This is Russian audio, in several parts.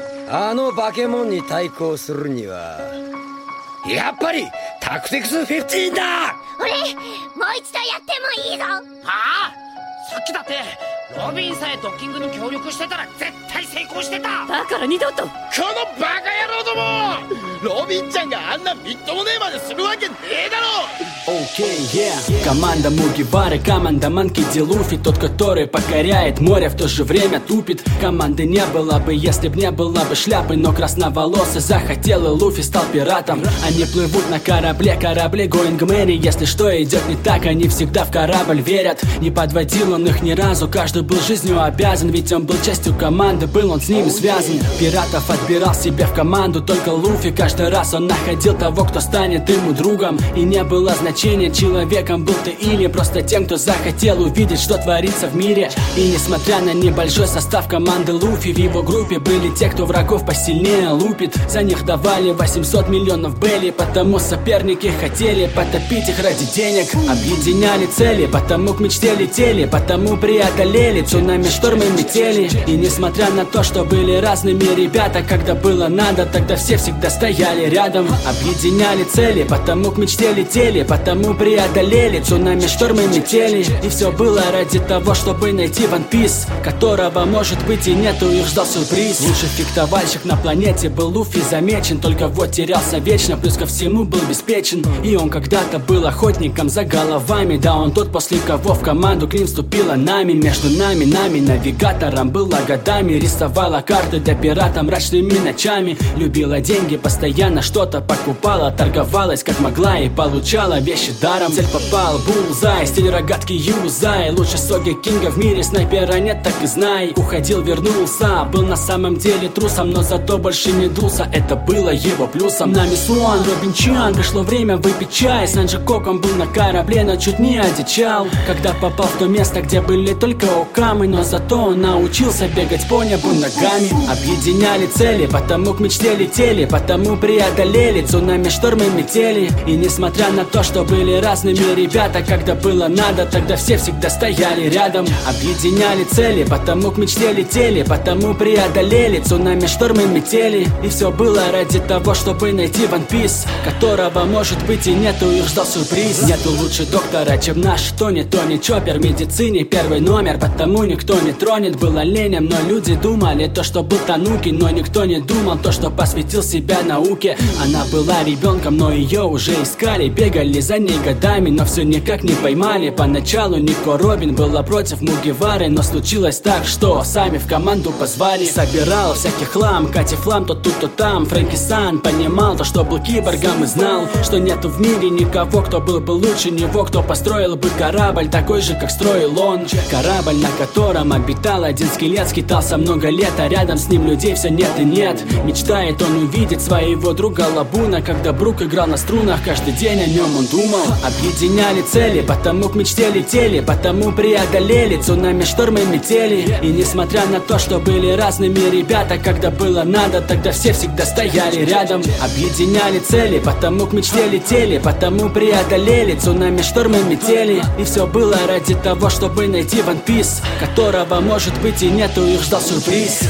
あの化け物に対抗するにはやっぱりタクティクス15だ。 俺もう一度やってもいいぞ。 はあ、さっきだってロビンさえドッキングに協力してたら絶対成功してた。 だから二度と。 このバカ野郎ども、ロビンちゃんがあんなみっともねえまでするわけねえだろ。 Окей, yeah. Команда Мугивары, команда Манки Ди Луфи. Тот, который покоряет море, в то же время тупит. Команды не было бы, если б не было бы шляпы. Но красноволосый захотел, и Луфи стал пиратом. Они плывут на корабле Going Merry. Если что идет не так, они всегда в корабль верят. Не подводил он их ни разу, каждый был жизнью обязан. Ведь он был частью команды, был он с ними связан. Пиратов отбирал себе в команду только Луфи. Каждый раз он находил того, кто станет ему другом. И не было значения, человеком был ты или просто тем, кто захотел увидеть, что творится в мире. И несмотря на небольшой состав команды Луфи, в его группе были те, кто врагов посильнее лупит. За них давали 800 миллионов белли, потому соперники хотели потопить их ради денег. Объединяли цели, потому к мечте летели, потому преодолели цунами, штормы, метели. И несмотря на то, что были разными ребята, когда было надо, тогда все всегда стояли рядом. Объединяли цели, потому к мечте летели, потому преодолели цунами, штормы, метели. И все было ради того, чтобы найти One Piece, которого может быть и нету, их ждал сюрприз. Лучший фехтовальщик на планете был Луфи замечен, только вот терялся вечно, плюс ко всему был беспечен. И он когда-то был охотником за головами, да он тот, после кого в команду к ним вступила нами. Между нами, навигатором была годами, рисовала карты для пирата мрачными ночами. Любила деньги, постоянно что-то покупала, торговалась как могла и получала вещи даром. Цель попал, булзай, стиль рогатки юзай. Лучший Соги Кинга в мире, снайпера нет, так и знай. Уходил, вернулся, был на самом деле трусом, но зато больше не дулся, это было его плюсом. Нами Суан, Робин Чан, пришло время выпить чай. Санджи Коком был на корабле, но чуть не одичал, когда попал в то место, где были только окамы. Но зато он научился бегать по небу ногами. Объединяли цели, потому к мечте летели, потому преодолели цунами, штормы, метели. И несмотря на то, что были разными ребята, когда было надо, тогда все всегда стояли рядом. Объединяли цели, потому к мечте летели, потому преодолели цунами, штормы, метели. И все было ради того, чтобы найти One Piece, которого может быть и нету, их ждал сюрприз. Нету лучше доктора, чем наш Тони Чоппер. В медицине первый номер, потому никто не тронет. Был оленем, но люди думали то, что был Тануки, но никто не думал то, что посвятил себя науке. Она была ребенком, но ее уже искали, бегали за ней годами, но все никак не поймали. Поначалу Нико Робин была против Мугивары, но случилось так, что сами в команду позвали. Собирал всякий хлам, Кати Флам то тут, то там. Фрэнки Сан понимал то, что был киборгом, и знал, что нету в мире никого, кто был бы лучше него, кто построил бы корабль такой же, как строил он. Корабль, на котором обитал один скелет, скитался много лет, а рядом с ним людей все нет и нет. Мечтает он увидеть своего друга Лабуна, когда Брук играл на струнах, каждый день о нем он думал. Объединяли цели, потому к мечте летели, потому преодолели цунами, штормы, метели. И несмотря на то, что были разными ребята, когда было надо, тогда все всегда стояли рядом. Объединяли цели, потому к мечте летели, потому преодолели цунами, штормы, метели. И все было ради того, чтобы найти One Piece, которого может быть и нету, их ждал сюрприз.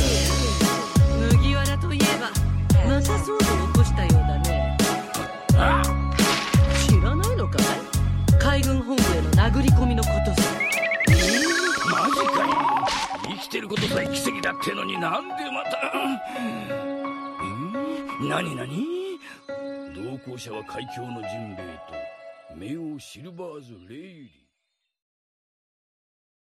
海軍本部への殴り込みのことさ。 マジかよ。生きてることさえ奇跡だってのになんでまた。何同行者は海峡のジンベエと冥王シルバーズ・レイリー。